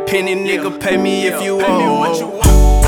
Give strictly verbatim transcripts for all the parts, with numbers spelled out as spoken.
penny, nigga, pay me if you owe.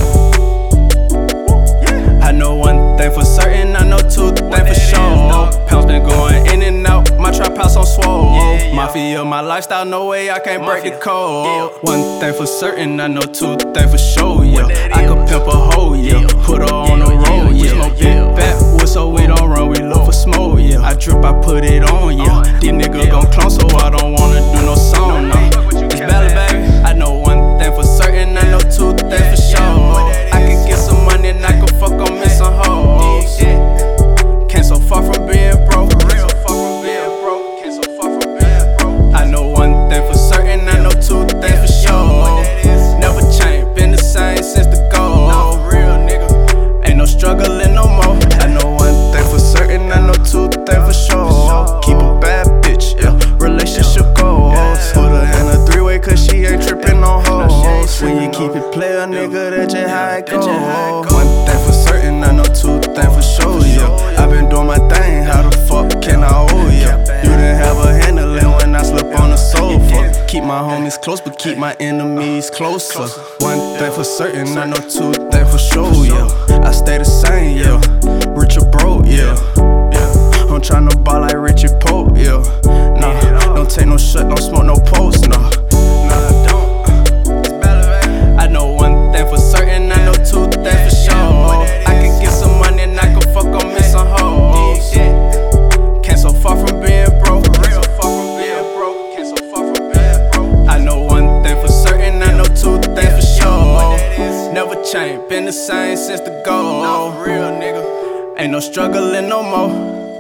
I know one thing for certain, I know two things for sure. Pounds been going in and out, my trap house on swole. Mafia, my lifestyle, no way I can't break the code. One thing for certain, I know two things for sure, yeah. I could pimp a hoe, yeah. Put her on the road, yeah. Smoke big backwood so we don't run, we look for smoke, yeah. I drip, I put it on, yeah. These niggas gon' clone, so I don't wanna do no song, no. It's Bella, baby. I know one thing for certain, I know two things for sure. I can get some money and I can fuck on me some hoes. Came so far from being broke. Came so far from being broke. Came so far from being broke. I know one thing for certain, I know two things for sure. Never changed, been the same since the go. Real nigga, ain't no struggling no more. I know one thing for certain, I know two things for sure. Keep a bad bitch, yeah. Relationship goals. Put her in a three-way cause she ain't tripping on hoes. When you keep it player, nigga, that's just how it goes. One thing for certain, I know two things for sure, yeah. I been doing my thing, how the fuck can I owe ya? You didn't have a handling when I slept on the sofa. Keep my homies close, but keep my enemies closer. One thing for certain, I know two things for sure, yeah. I stay the same, yeah. Rich or broke, yeah. I'm tryna ball like Richie Pope, yeah. Nah, don't take no shit, don't smoke no post, nah. I know one thing for certain, I know two things for sure. I can get some money and I can fuck on me some hoes. Came so far from being broke. Came so far from being broke. Came so far from being broke. I know one thing for certain, I know two things for sure. Never changed, been the same since the go. Real nigga, ain't no struggling no more.